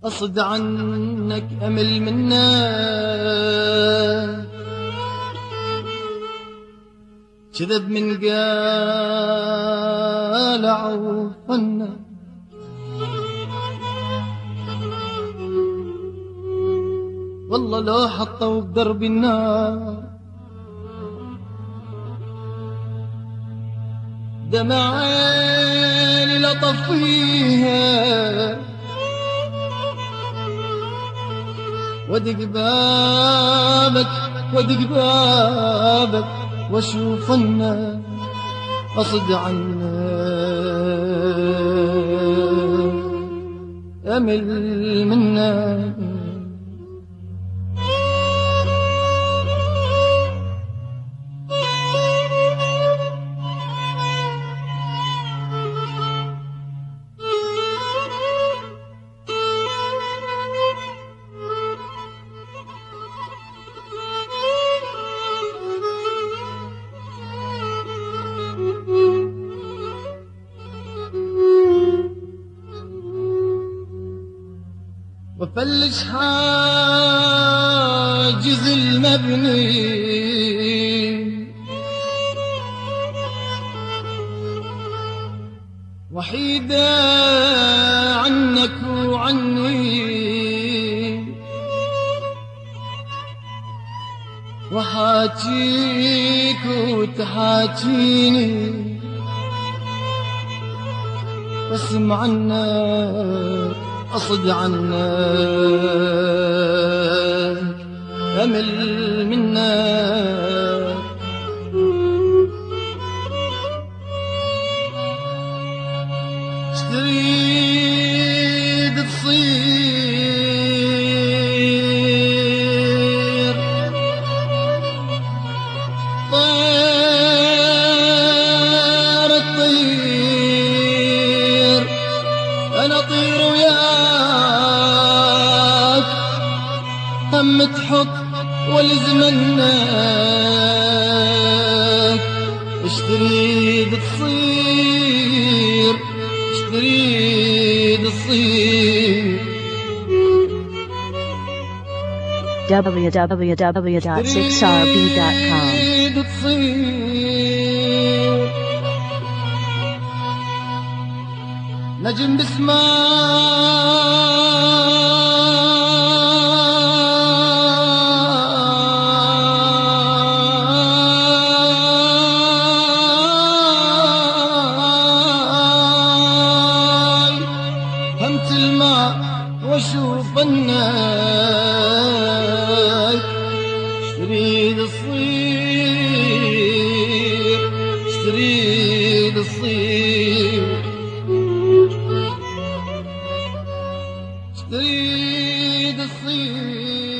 أصد عنك أمل منك كذب من قال عوفنا والله لو حطوا بدرب النار دمع عيني لطفيها ودق بابك ودق بابك واشوف الناس أصد عنك أمل منك وفلش حاجز المبني وحيدة عنك وعني وحاجيك وتحاجيني واسمع عنك أصد عنك أمل منك تريد تصير طير الطير أنا طير وياك هم تحط والزمنك اش تريد تصير اش تريد تصير www.6rb.com نجم بسماي همت الماء واشوف الناي تريد تصير تريد تصير تريد تصير